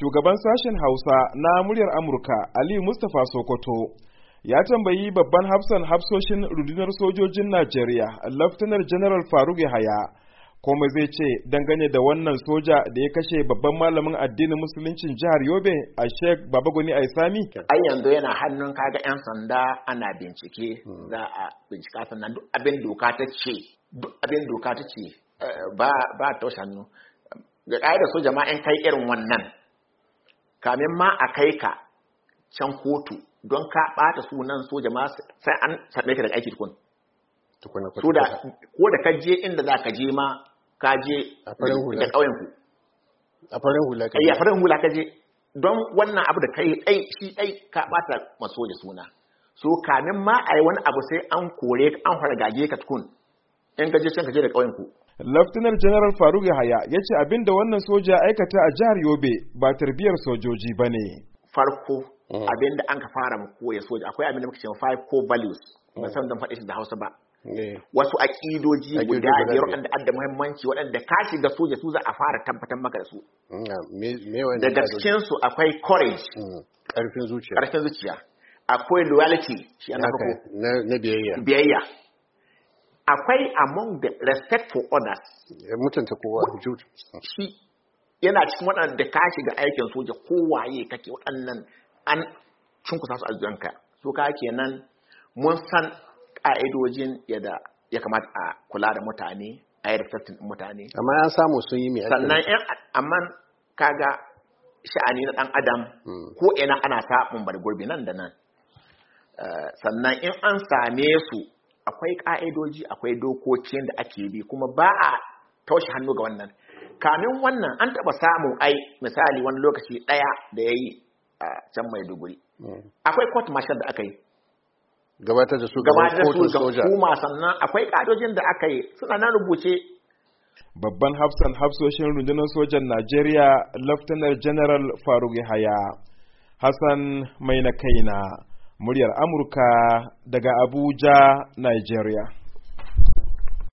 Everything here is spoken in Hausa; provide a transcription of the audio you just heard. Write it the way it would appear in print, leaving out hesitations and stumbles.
shugaban sashen Hausa na muryar Amurka Ali Mustapha Sokoto ya tambayi babban hafsan hafsoshin rundunar sojojin Najeriya Laftanar General Faruk Yahaya kuma zai ce dangane da wannan soja da ya kashe babban malamin addinin musuluncin jihar Yobe a Sheikh Babagoni Aisami. Ai yanzu yana hannun kaga 'yan sanda ana bincike za a bincika sannan duk abin doka ta ce ba ta hannu ga ƙa'idar soja ma in kai irin wannan kamin ma a kai ka can kotu don ka ɓata sunan soja ma sai an saɓe ka daga aiki tukun. So da ko da ka je inda za ka je ma ka je da ƙauyenku. A farin hula ka je. A farin hula ka je don wannan abu da kai shi ka ɓata ma soja suna. So kamin ma a yi wani abu sai an kore an fargage ka tukun in ka je can ka je da ƙauyenku. Laftanar General Faruk Yahaya ya ce abinda wannan soja aikata a jihar Yobe ba tarbiyar sojoji ba ne. Farko abinda an ka fara mu koya soja akwai abinda muka ce 5 core values ba san dan faɗi shi da Hausa ba. Wasu aƙidoji guda biyar waɗanda adda muhimmanci waɗanda ka shiga soja su za a fara tabbatar maka da su. Daga cikin su akwai courage. Ƙarfin zuciya. Akwai loyalty shi ana na biyayya. Akwai among the respect for others. Mutunta kowa. Shi yana cikin waɗanda ka shiga aikin soja kowaye kake waɗannan an cunkusa su aljanka. So ka kenan mun san ƙa'idojin yadda ya kamata a kula da mutane, a yi respecting mutane. Amma an samu sun yi mai sannan amma kaga sha'ani na ɗan adam ko ina ana samun bargurbi nan da nan. Sannan in an same su akwai ƙa'idoji akwai dokokin da ake bi kuma ba a taushe hannu ga wannan kamin wannan an taɓa samun misali wani lokaci ɗaya da ya yi a can Maiduguri akwai court martial da aka yi gabatar da su ga hukuma sannan akwai ƙa'idojin da aka yi suna nan rubuce. Babban hafsan hafsoshin rundunar sojan Najeriya Laftanar General Faruk Yahaya. Hassan Mai na kaina muryar Amurka daga Abuja, Nigeria.